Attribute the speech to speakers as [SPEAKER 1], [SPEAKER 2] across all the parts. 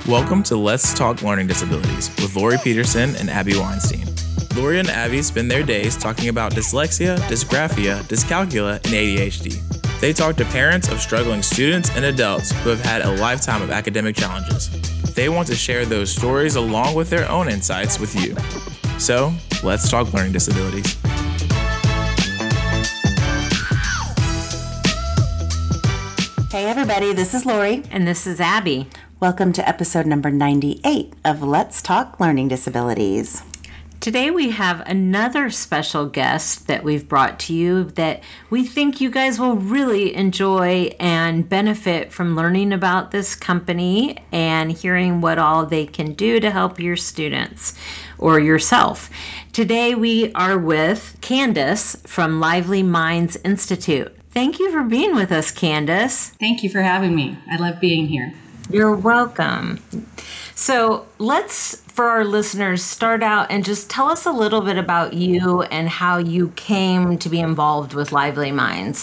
[SPEAKER 1] Welcome to Let's Talk Learning Disabilities with Lori Peterson and Abby Weinstein. Lori and Abby spend their days talking about dyslexia, dysgraphia, dyscalculia, and ADHD. They talk to parents of struggling students and adults who have had a lifetime of academic challenges. They want to share those stories along with their own insights with you. So, let's talk learning disabilities.
[SPEAKER 2] Hey everybody, this is Lori.
[SPEAKER 3] And this is Abby.
[SPEAKER 2] Welcome to episode number 98 of Let's Talk Learning Disabilities.
[SPEAKER 3] Today we have another special guest that we've brought to you that we think you guys will really enjoy and benefit from learning about this company and hearing what all they can do to help your students or yourself. Today we are with Candace from Lively Minds Institute. Thank you for being with us, Candace.
[SPEAKER 4] Thank you for having me. I love being here.
[SPEAKER 3] You're welcome. So let's, for our listeners, start out and just tell us a little bit about you and how you came to be involved with Lively Minds.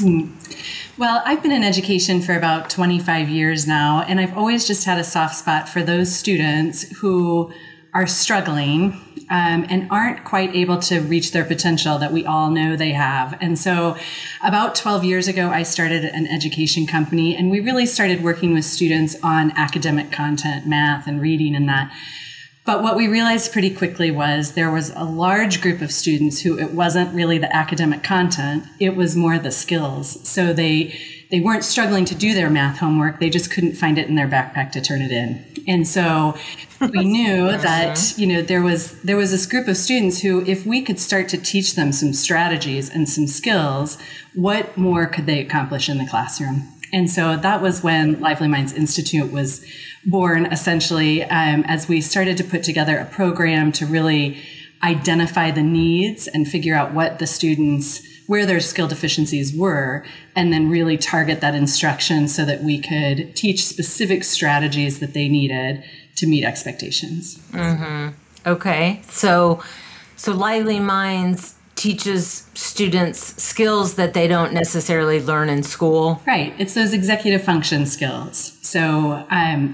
[SPEAKER 4] Well, I've been in education for about 25 years now, and I've always just had a soft spot for those students who are struggling and aren't quite able to reach their potential that we all know they have. And so about 12 years ago, I started an education company, and we really started working with students on academic content, math and reading and that. But what we realized pretty quickly was there was a large group of students who it wasn't really the academic content, it was more the skills. So they weren't struggling to do their math homework, they just couldn't find it in their backpack to turn it in. And so we knew that, there was this group of students who, if we could start to teach them some strategies and some skills, what more could they accomplish in the classroom? And so that was when Lively Minds Institute was born, essentially, as we started to put together a program to really identify the needs and figure out what the students, where their skill deficiencies were, and then really target that instruction so that we could teach specific strategies that they needed to meet expectations.
[SPEAKER 3] Mm-hmm. Okay. So Lively Minds teaches students skills that they don't necessarily learn in school.
[SPEAKER 4] Right. It's those executive function skills. So, and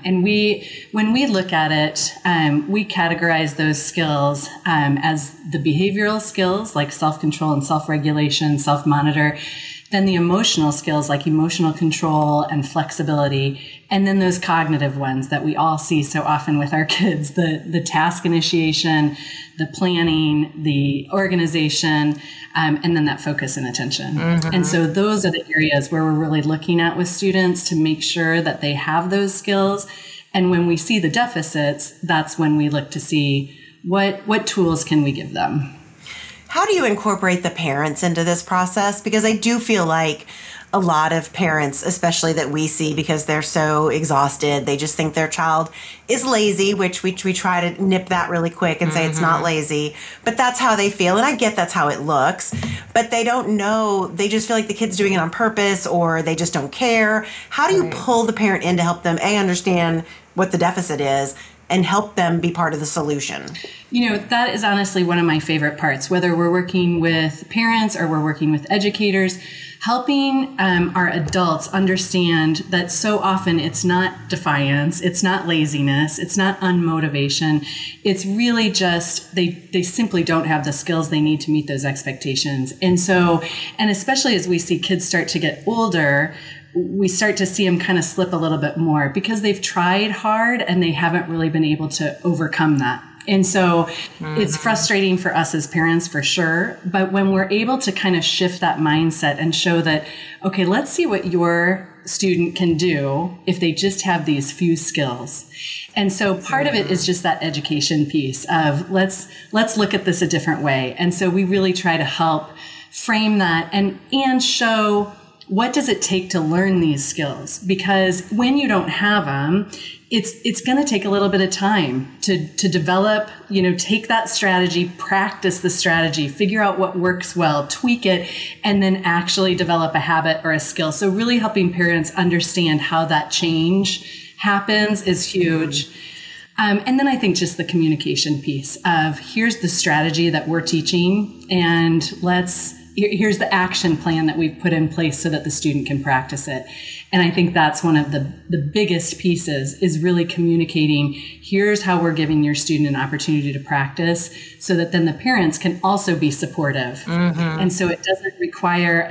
[SPEAKER 4] when we look at it, we categorize those skills as the behavioral skills like self-control and self-regulation, self-monitor, then the emotional skills like emotional control and flexibility, and then those cognitive ones that we all see so often with our kids, the task initiation, the planning, the organization, and then that focus and attention. Mm-hmm. And so those are the areas where we're really looking at with students to make sure that they have those skills. And when we see the deficits, that's when we look to see what tools can we give them.
[SPEAKER 2] How do you incorporate the parents into this process? Because I do feel like a lot of parents, especially that we see because they're so exhausted, they just think their child is lazy, which we try to nip that really quick and say it's not lazy, but that's how they feel. And I get that's how it looks, but they don't know, they just feel like the kid's doing it on purpose or they just don't care. How do you pull the parent in to help them understand what the deficit is and help them be part of the solution?
[SPEAKER 4] That is honestly one of my favorite parts, whether we're working with parents or we're working with educators, helping our adults understand that so often it's not defiance, it's not laziness, it's not unmotivation. It's really just they simply don't have the skills they need to meet those expectations. And especially as we see kids start to get older, we start to see them kind of slip a little bit more because they've tried hard and they haven't really been able to overcome that. And so it's frustrating for us as parents for sure. But when we're able to kind of shift that mindset and show that, okay, let's see what your student can do if they just have these few skills. And so part of it is just that education piece of let's look at this a different way. And so we really try to help frame that and show what does it take to learn these skills? Because when you don't have them, it's going to take a little bit of time to develop, take that strategy, practice the strategy, figure out what works well, tweak it, and then actually develop a habit or a skill. So really helping parents understand how that change happens is huge. And then I think just the communication piece of here's the strategy that we're teaching and let's here's the action plan that we've put in place so that the student can practice it. And I think that's one of the biggest pieces, is really communicating, here's how we're giving your student an opportunity to practice, so that then the parents can also be supportive. And so it doesn't require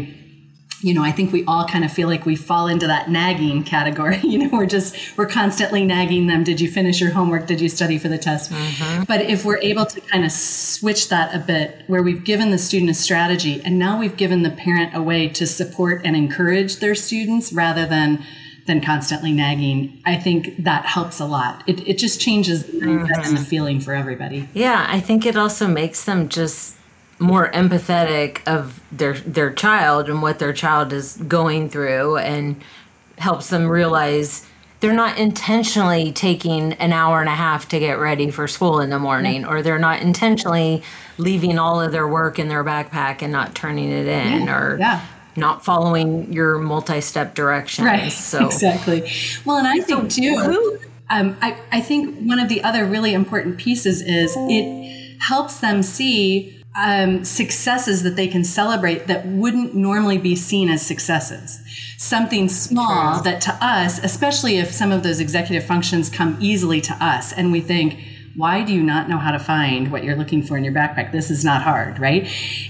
[SPEAKER 4] I think we all kind of feel like we fall into that nagging category. We're constantly nagging them. Did you finish your homework? Did you study for the test? But if we're able to kind of switch that a bit, where we've given the student a strategy and now we've given the parent a way to support and encourage their students rather than constantly nagging, I think that helps a lot. It just changes the mindset and the feeling for everybody.
[SPEAKER 3] Yeah, I think it also makes them just more empathetic of their child and what their child is going through, and helps them realize they're not intentionally taking an hour and a half to get ready for school in the morning, or they're not intentionally leaving all of their work in their backpack and not turning it in, or not following your multi-step directions.
[SPEAKER 4] Right,
[SPEAKER 3] so
[SPEAKER 4] exactly. Well, and I think too, I think one of the other really important pieces is it helps them see successes that they can celebrate that wouldn't normally be seen as successes. Something small that to us, especially if some of those executive functions come easily to us and we think, why do you not know how to find what you're looking for in your backpack? This is not hard, right?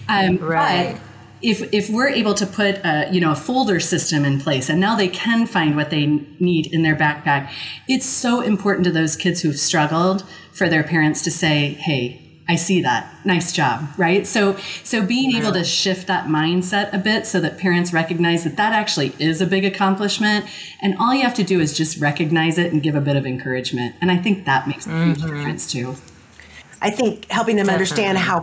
[SPEAKER 4] But if we're able to put a folder system in place, and now they can find what they need in their backpack, it's so important to those kids who've struggled for their parents to say, hey, I see that. Nice job, right? So being able to shift that mindset a bit so that parents recognize that actually is a big accomplishment, and all you have to do is just recognize it and give a bit of encouragement. And I think that makes a huge difference too.
[SPEAKER 2] I think helping them understand how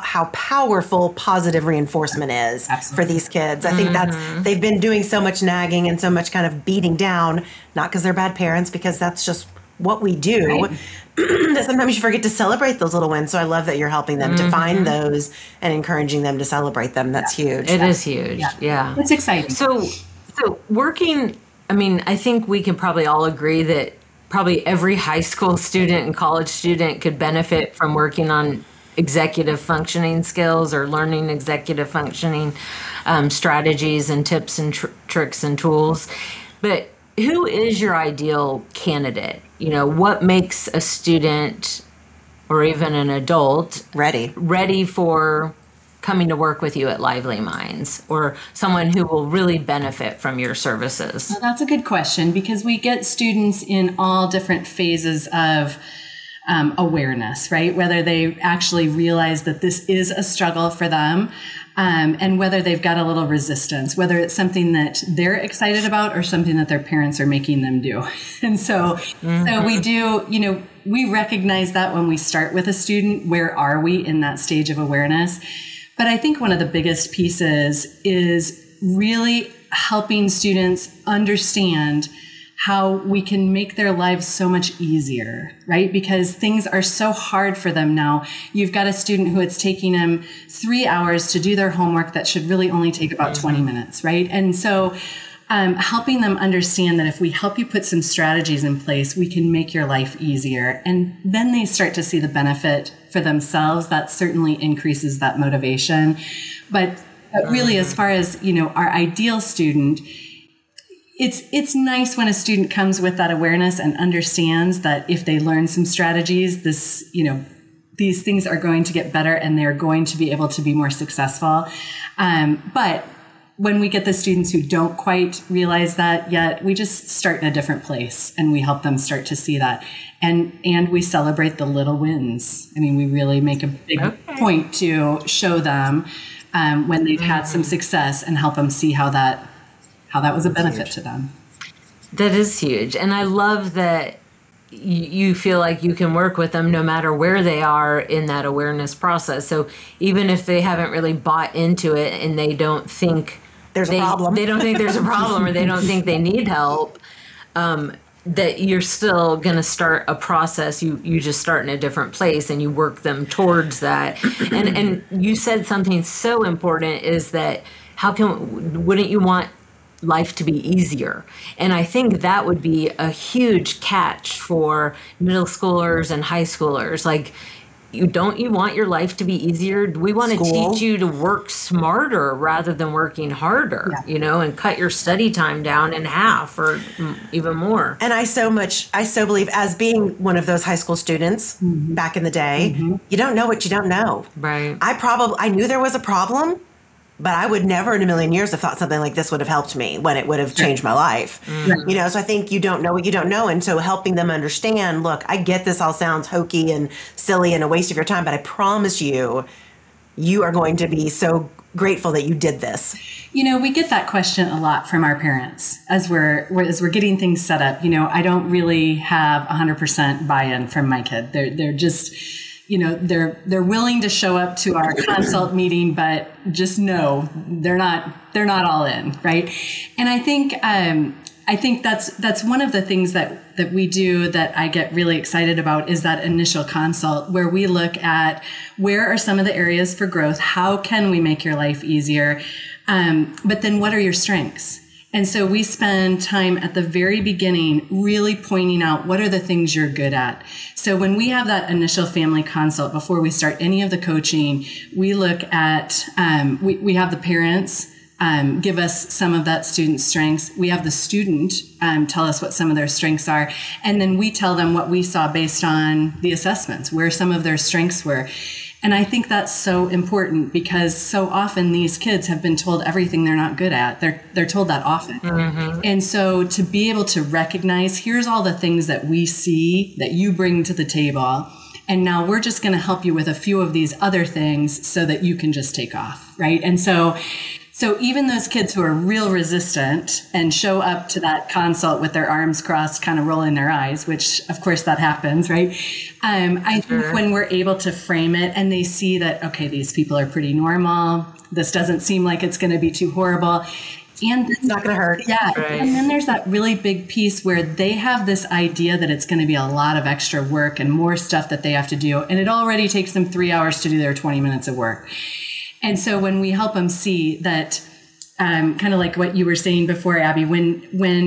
[SPEAKER 2] powerful positive reinforcement is for these kids. I think they've been doing so much nagging and so much kind of beating down, not because they're bad parents, because that's just what we do. Right. That sometimes you forget to celebrate those little wins. So I love that you're helping them to find those and encouraging them to celebrate them. That's huge.
[SPEAKER 3] It is huge. Yeah.
[SPEAKER 4] It's exciting.
[SPEAKER 3] So working, I think we can probably all agree that probably every high school student and college student could benefit from working on executive functioning skills or learning executive functioning strategies and tips and tricks and tools. But who is your ideal candidate? What makes a student or even an adult ready for coming to work with you at Lively Minds, or someone who will really benefit from your services?
[SPEAKER 4] Well, that's a good question, because we get students in all different phases of awareness, right? Whether they actually realize that this is a struggle for them, and whether they've got a little resistance, whether it's something that they're excited about or something that their parents are making them do. And so we do, we recognize that when we start with a student, where are we in that stage of awareness? But I think one of the biggest pieces is really helping students understand how we can make their lives so much easier, right? Because things are so hard for them now. You've got a student who it's taking them 3 hours to do their homework that should really only take about 20 minutes, right? And so helping them understand that if we help you put some strategies in place, we can make your life easier. And then they start to see the benefit for themselves. That certainly increases that motivation. But really, as far as, our ideal student, it's nice when a student comes with that awareness and understands that if they learn some strategies, these things are going to get better and they're going to be able to be more successful. But when we get the students who don't quite realize that yet, we just start in a different place and we help them start to see that. And we celebrate the little wins. We really make a big point to show them when they've had some success and help them see how that was a benefit to them.
[SPEAKER 3] That is huge. And I love that you feel like you can work with them no matter where they are in that awareness process. So even if they haven't really bought into it and they don't think
[SPEAKER 2] there's a problem,
[SPEAKER 3] they don't think there's a problem, or they don't think they need help, that you're still going to start a process. You just start in a different place and you work them towards that. And you said something so important, is that wouldn't you want life to be easier? And I think that would be a huge catch for middle schoolers and high schoolers. Like, you want your life to be easier? We want to
[SPEAKER 2] School.
[SPEAKER 3] teach you to work smarter rather than working harder, and cut your study time down in half or even more.
[SPEAKER 2] And I so believe, as being one of those high school students back in the day, you don't know what you don't know.
[SPEAKER 3] Right.
[SPEAKER 2] I knew there was a problem, but I would never in a million years have thought something like this would have helped me when it would have changed my life. So I think you don't know what you don't know. And so helping them understand, look, I get this all sounds hokey and silly and a waste of your time, but I promise you, you are going to be so grateful that you did this.
[SPEAKER 4] We get that question a lot from our parents as we're getting things set up. I don't really have 100% buy-in from my kid. They're just, they're willing to show up to our consult meeting, but just know they're not all in, right? And I think that's one of the things that we do that I get really excited about is that initial consult where we look at where are some of the areas for growth, how can we make your life easier, but then what are your strengths? And so we spend time at the very beginning really pointing out what are the things you're good at. So when we have that initial family consult before we start any of the coaching, we look at, we have the parents give us some of that student's strengths. We have the student tell us what some of their strengths are. And then we tell them what we saw based on the assessments, where some of their strengths were. And I think that's so important because so often these kids have been told everything they're not good at. They're told that often. And so to be able to recognize, here's all the things that we see that you bring to the table. And now we're just going to help you with a few of these other things so that you can just take off, right? And so even those kids who are real resistant and show up to that consult with their arms crossed, kind of rolling their eyes, which of course that happens, right? I think when we're able to frame it and they see that, okay, these people are pretty normal. This doesn't seem like it's going to be too horrible. And
[SPEAKER 2] It's not going to hurt.
[SPEAKER 4] yeah.
[SPEAKER 3] Right.
[SPEAKER 4] And then there's that really big piece where they have this idea that it's going to be a lot of extra work and more stuff that they have to do. And it already takes them 3 hours to do their 20 minutes of work. And so when we help them see that, kind of like what you were saying before, Abby, when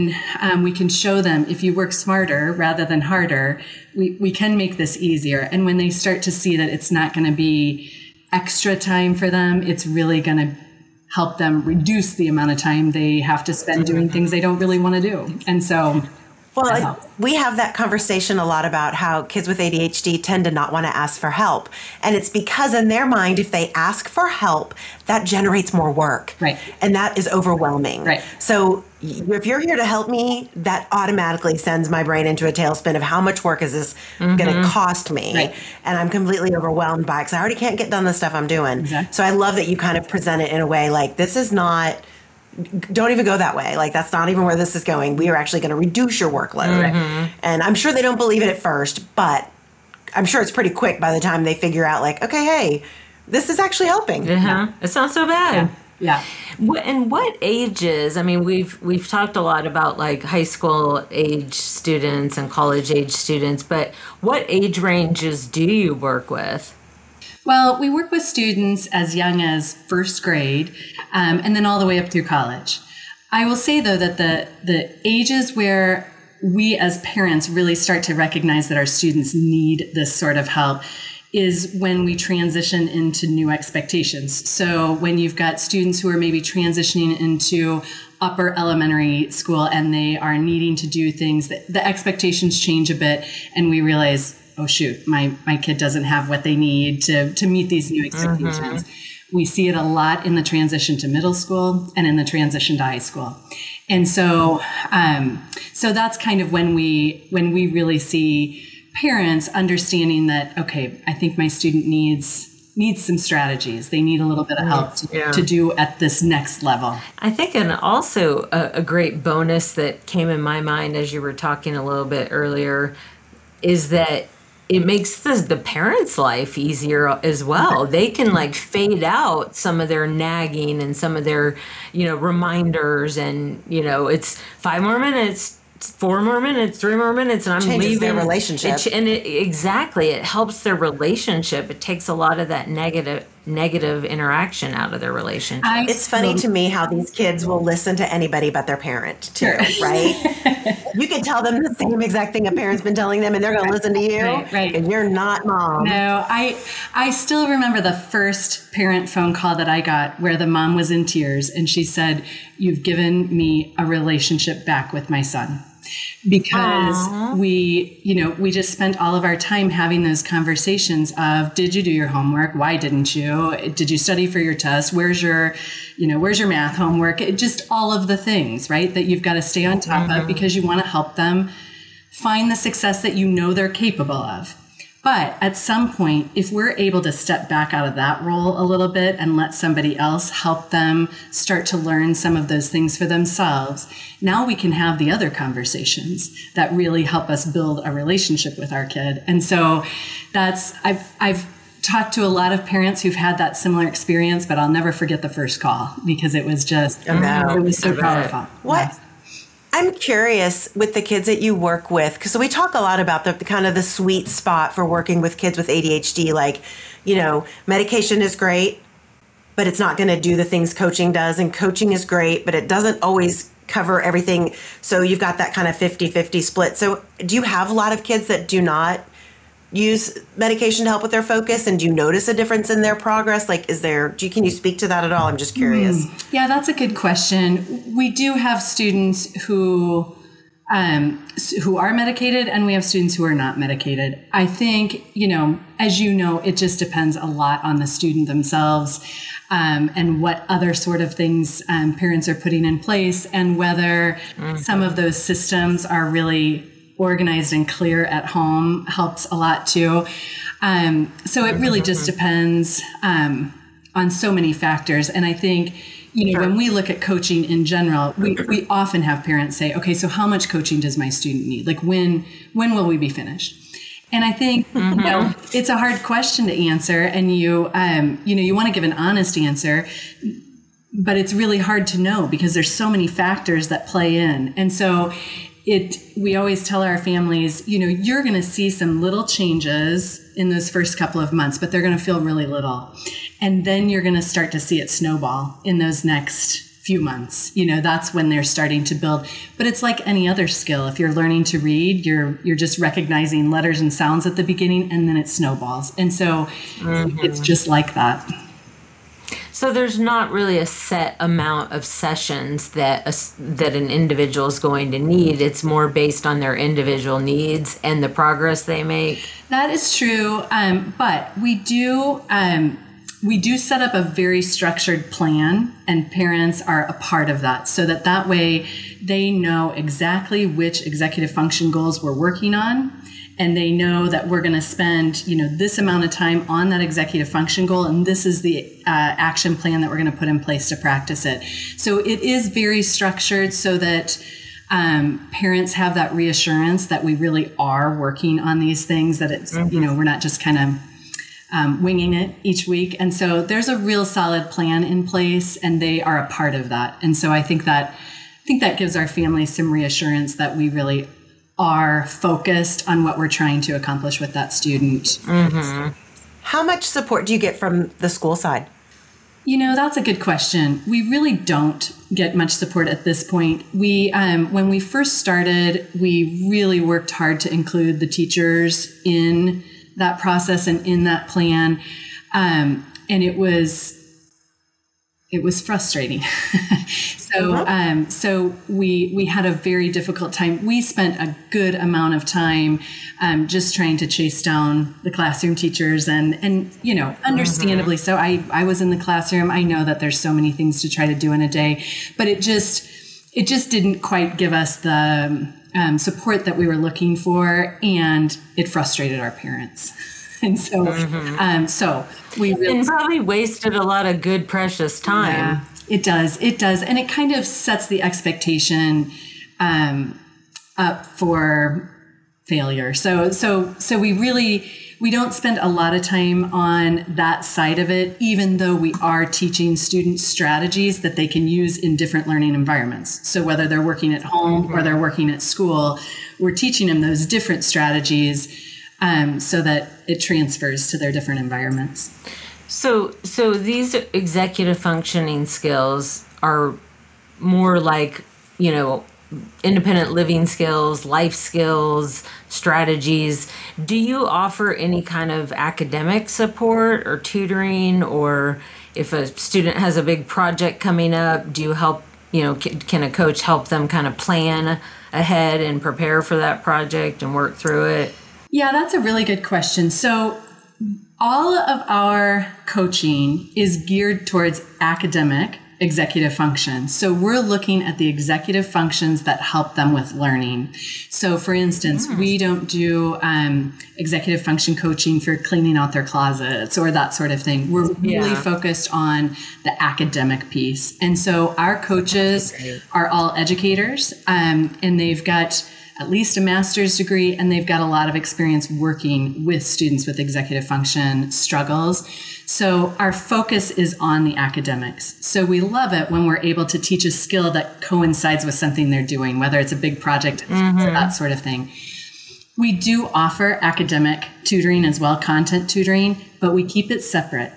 [SPEAKER 4] we can show them if you work smarter rather than harder, we can make this easier. And when they start to see that it's not going to be extra time for them, it's really going to help them reduce the amount of time they have to spend doing things they don't really want to do. And so
[SPEAKER 2] Well, we have that conversation a lot about how kids with ADHD tend to not want to ask for help. And it's because in their mind, if they ask for help, that generates more work.
[SPEAKER 4] Right.
[SPEAKER 2] And that is overwhelming.
[SPEAKER 4] Right.
[SPEAKER 2] So if you're here to help me, that automatically sends my brain into a tailspin of how much work is this going to cost me?
[SPEAKER 4] Right.
[SPEAKER 2] And I'm completely overwhelmed by it because I already can't get done the stuff I'm doing.
[SPEAKER 4] Exactly.
[SPEAKER 2] So I love that you kind of present it in a way like this is not... Don't even go that way. Like, that's not even where this is going. We are actually going to reduce your workload. And I'm sure they don't believe it at first, but I'm sure it's pretty quick by the time they figure out, like, okay, hey, this is actually helping.
[SPEAKER 3] It's not so bad.
[SPEAKER 4] Yeah.
[SPEAKER 3] And what ages? I mean, we've talked a lot about like high school age students and college age students, but what age ranges do you work with?
[SPEAKER 4] Well, we work with students as young as first grade, and then all the way up through college. I will say, though, that the ages where we as parents really start to recognize that our students need this sort of help is when we transition into new expectations. So when you've got students who are maybe transitioning into upper elementary school and they are needing to do things, that the expectations change a bit, and we realize, oh shoot, my kid doesn't have what they need to meet these new expectations. We see it a lot in the transition to middle school and in the transition to high school. And so so that's kind of when we really see parents understanding that, okay, I think my student needs some strategies. They need a little bit of help to do at this next level.
[SPEAKER 3] I think, and also a great bonus that came in my mind as you were talking a little bit earlier is that it makes the parents' life easier as well. They can like fade out some of their nagging and some of their, reminders, and it's 5 more minutes, 4 more minutes, 3 more minutes, and I'm
[SPEAKER 2] Changes
[SPEAKER 3] leaving.
[SPEAKER 2] their relationship.
[SPEAKER 3] It helps their relationship. It takes a lot of that negative interaction out of their relationship.
[SPEAKER 2] It's funny to me how these kids will listen to anybody but their parent too, right? You can tell them the same exact thing a parent's been telling them, and they're going to listen to you.
[SPEAKER 4] Right.
[SPEAKER 2] And you're not mom.
[SPEAKER 4] No, I still remember the first parent phone call that I got where the mom was in tears and she said, "You've given me a relationship back with my son." Because we just spent all of our time having those conversations of, did you do your homework? Why didn't you? Did you study for your test? Where's your math homework? Just all of the things, right, that you've got to stay on top of because you want to help them find the success that you know they're capable of. But at some point, if we're able to step back out of that role a little bit and let somebody else help them start to learn some of those things for themselves, now we can have the other conversations that really help us build a relationship with our kid. And so I've talked to a lot of parents who've had that similar experience, but I'll never forget the first call because it was just, it was so powerful.
[SPEAKER 2] What?
[SPEAKER 4] Yes.
[SPEAKER 2] I'm curious with the kids that you work with, because we talk a lot about the kind of the sweet spot for working with kids with ADHD. Like, medication is great, but it's not going to do the things coaching does. And coaching is great, but it doesn't always cover everything. So you've got that kind of 50-50 split. So do you have a lot of kids that do not use medication to help with their focus? And do you notice a difference in their progress? Like, can you speak to that at all? I'm just curious.
[SPEAKER 4] Yeah, that's a good question. We do have students who are medicated, and we have students who are not medicated. I think, as you know, it just depends a lot on the student themselves, and what other sort of things parents are putting in place, and whether some of those systems are really organized and clear at home helps a lot too. So it really just depends on so many factors. And I think, when we look at coaching in general, we often have parents say, okay, so how much coaching does my student need? Like when will we be finished? And I think, it's a hard question to answer, and you want to give an honest answer, but it's really hard to know because there's so many factors that play in. And so we always tell our families, you're going to see some little changes in those first couple of months, but they're going to feel really little. And then you're going to start to see it snowball in those next few months. That's when they're starting to build. But it's like any other skill. If you're learning to read, you're just recognizing letters and sounds at the beginning, and then it snowballs. And so it's just like that.
[SPEAKER 3] So there's not really a set amount of sessions that an individual is going to need. It's more based on their individual needs and the progress they make.
[SPEAKER 4] That is true, but we do set up a very structured plan, and parents are a part of that, so that way they know exactly which executive function goals we're working on. And they know that we're going to spend, this amount of time on that executive function goal, and this is the action plan that we're going to put in place to practice it. So it is very structured so that parents have that reassurance that we really are working on these things, that it's, we're not just kind of winging it each week. And so there's a real solid plan in place, and they are a part of that. And so I think that gives our families some reassurance that we really are focused on what we're trying to accomplish with that student.
[SPEAKER 2] How much support do you get from the school side?
[SPEAKER 4] That's a good question. We really don't get much support at this point. We, when we first started, we really worked hard to include the teachers in that process and in that plan. And it was frustrating. So we had a very difficult time. We spent a good amount of time just trying to chase down the classroom teachers, and understandably so. I was in the classroom. I know that there's so many things to try to do in a day, but it just didn't quite give us the support that we were looking for, and it frustrated our parents. And so, so we really,
[SPEAKER 3] and probably wasted a lot of good, precious time.
[SPEAKER 4] Yeah, it does. And it kind of sets the expectation up for failure. So we don't spend a lot of time on that side of it, even though we are teaching students strategies that they can use in different learning environments. So whether they're working at home or they're working at school, we're teaching them those different strategies so that it transfers to their different environments.
[SPEAKER 3] So these executive functioning skills are more like, independent living skills, life skills, strategies. Do you offer any kind of academic support or tutoring, or if a student has a big project coming up, do you help, can a coach help them kind of plan ahead and prepare for that project and work through it?
[SPEAKER 4] Yeah, that's a really good question. So all of our coaching is geared towards academic executive functions. So we're looking at the executive functions that help them with learning. So for instance, we don't do executive function coaching for cleaning out their closets or that sort of thing. We're really focused on the academic piece. And so our coaches are all educators, and they've got at least a master's degree, and they've got a lot of experience working with students with executive function struggles. So our focus is on the academics. So we love it when we're able to teach a skill that coincides with something they're doing, whether it's a big project, that sort of thing. We do offer academic tutoring as well, content tutoring, but we keep it separate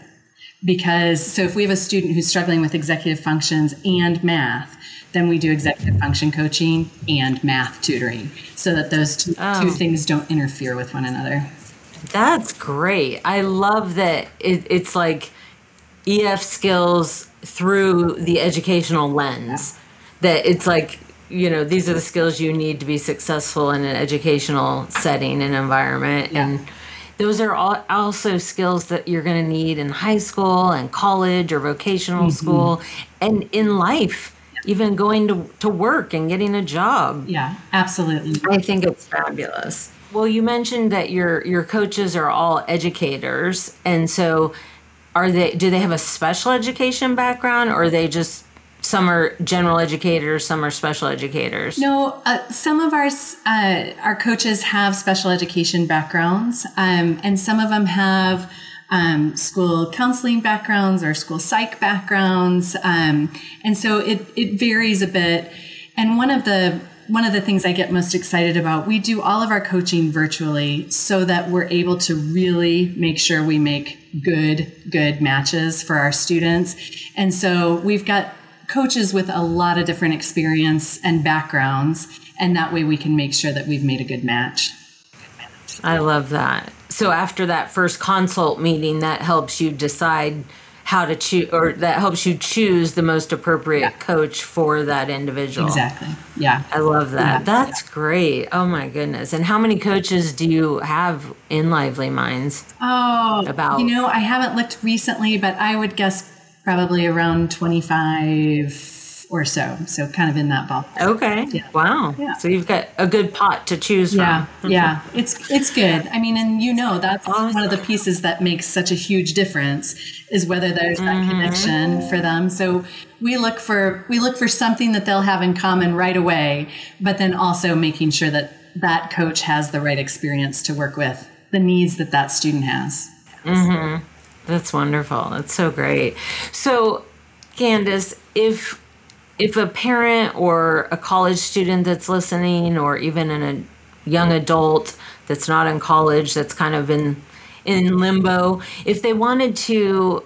[SPEAKER 4] so if we have a student who's struggling with executive functions and math, then we do executive function coaching and math tutoring so that those two things don't interfere with one another.
[SPEAKER 3] That's great. I love that it's like EF skills through the educational lens. That it's like, these are the skills you need to be successful in an educational setting and environment. Yeah. And those are also skills that you're going to need in high school and college or vocational school and in life, even going to work and getting a job.
[SPEAKER 4] Yeah, absolutely.
[SPEAKER 3] I think it's fabulous. Well, you mentioned that your coaches are all educators, and so do they have a special education background, or are they just, some are general educators, some are special educators?
[SPEAKER 4] No, some of our coaches have special education backgrounds, and some of them have school counseling backgrounds or school psych backgrounds, and so it varies a bit. And one of the things I get most excited about, we do all of our coaching virtually so that we're able to really make sure we make good matches for our students. And so we've got coaches with a lot of different experience and backgrounds, and that way we can make sure that we've made a good match.
[SPEAKER 3] I love that. So after that first consult meeting, that helps you decide how to choose, or that helps you choose the most appropriate coach for that individual.
[SPEAKER 4] Exactly. Yeah.
[SPEAKER 3] I love that. Yeah. That's great. Oh my goodness. And how many coaches do you have in Lively Minds?
[SPEAKER 4] I haven't looked recently, but I would guess probably around 25 or so. So kind of in that ballpark.
[SPEAKER 3] Okay. Yeah. Wow. Yeah. So you've got a good pot to choose from.
[SPEAKER 4] Yeah. It's good. I mean, and that's awesome. One of the pieces that makes such a huge difference is whether there's that connection for them. So we look for something that they'll have in common right away, but then also making sure that that coach has the right experience to work with the needs that student has.
[SPEAKER 3] Mm-hmm. That's wonderful. That's so great. So, Candace, if a parent or a college student that's listening, or even a young adult that's not in college, that's kind of in limbo, if they wanted to,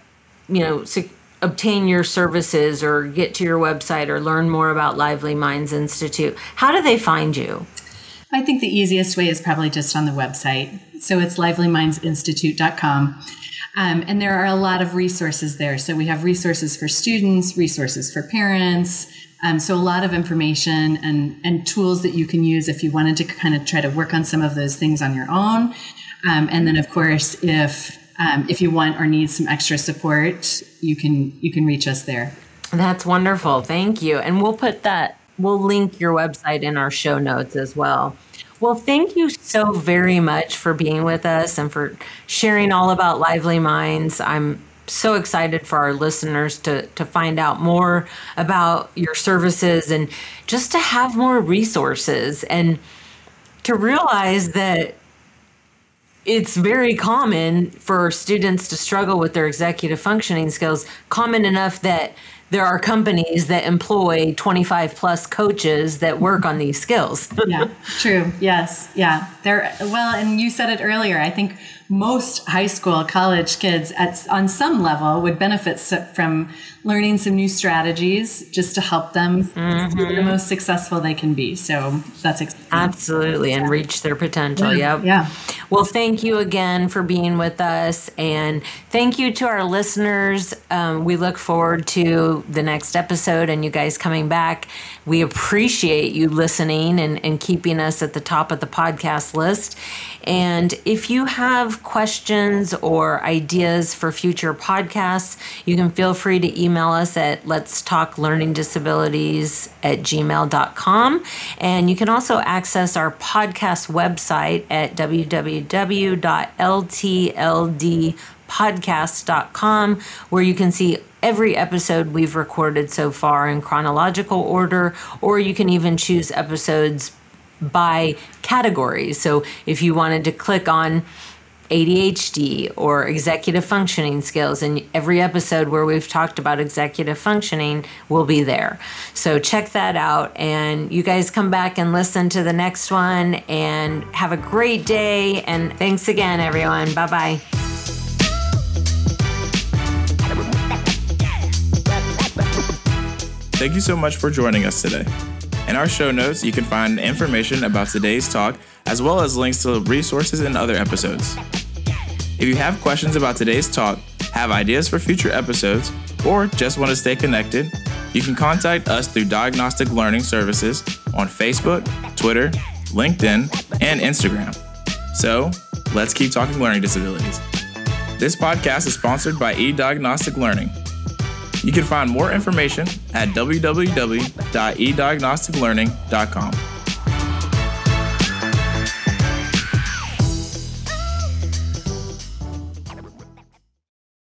[SPEAKER 3] obtain your services or get to your website or learn more about Lively Minds Institute, how do they find you?
[SPEAKER 4] I think the easiest way is probably just on the website. So it's livelymindsinstitute.com. And there are a lot of resources there. So we have resources for students, resources for parents. So a lot of information and tools that you can use if you wanted to kind of try to work on some of those things on your own. And then, of course, if you want or need some extra support, you can reach us there.
[SPEAKER 3] That's wonderful. Thank you. And we'll link your website in our show notes as well. Well, thank you so very much for being with us and for sharing all about Lively Minds. I'm so excited for our listeners to find out more about your services and just to have more resources and to realize that it's very common for students to struggle with their executive functioning skills, common enough that there are companies that employ 25 plus coaches that work on these skills.
[SPEAKER 4] Yeah, true. Yes. Yeah. Well, and you said it earlier. I think most high school, college kids on some level would benefit from learning some new strategies just to help them be the most successful they can be. So that's exciting.
[SPEAKER 3] Absolutely. And reach their potential.
[SPEAKER 4] Yeah.
[SPEAKER 3] Yep.
[SPEAKER 4] Yeah.
[SPEAKER 3] Well, thank you again for being with us. And thank you to our listeners. We look forward to the next episode and you guys coming back. We appreciate you listening and keeping us at the top of the podcast list. And if you have questions or ideas for future podcasts, you can feel free to email us at letstalklearningdisabilities@gmail.com. And you can also access our podcast website at www.ltldpodcast.com, where you can see every episode we've recorded so far in chronological order, or you can even choose episodes by categories. So if you wanted to click on ADHD or executive functioning skills, and every episode where we've talked about executive functioning will be there. So check that out, and you guys come back and listen to the next one, and have a great day. And thanks again, everyone. Bye-bye.
[SPEAKER 1] Thank you so much for joining us today. In our show notes, you can find information about today's talk, as well as links to resources and other episodes. If you have questions about today's talk, have ideas for future episodes, or just want to stay connected, you can contact us through Diagnostic Learning Services on Facebook, Twitter, LinkedIn, and Instagram. So, let's keep talking learning disabilities. This podcast is sponsored by eDiagnostic Learning. You can find more information at www.ediagnosticlearning.com.